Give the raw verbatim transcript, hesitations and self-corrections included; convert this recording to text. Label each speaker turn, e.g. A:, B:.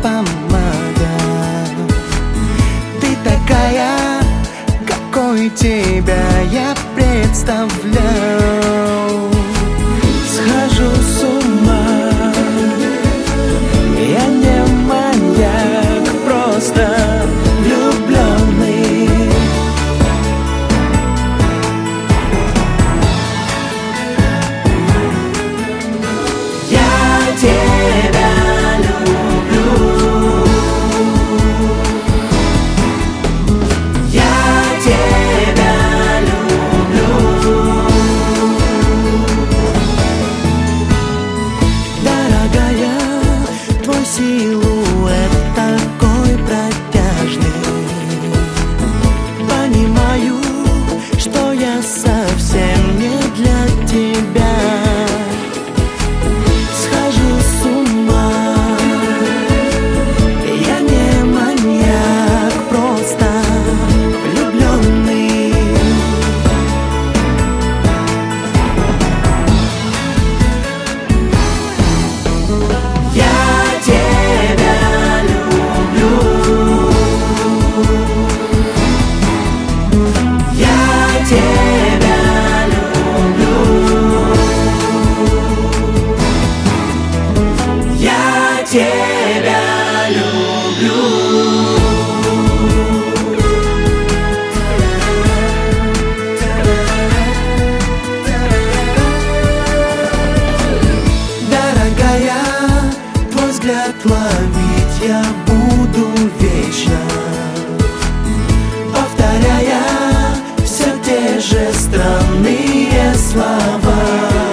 A: помада. Ты такая, какой тебя я представлял. Схожу с ума, я не маньяк, просто влюбленный. Я тебя люблю, я тебя люблю. Дорогая, твой силуэт такой протяжный. Понимаю, что я совсем не для тебя. Схожу с ума, я не маньяк, просто влюбленный. Я тебя люблю, я тебя люблю, я тебя люблю. Дорогая, твой взгляд ловить я буду вечно, повторяя все те же странные слова.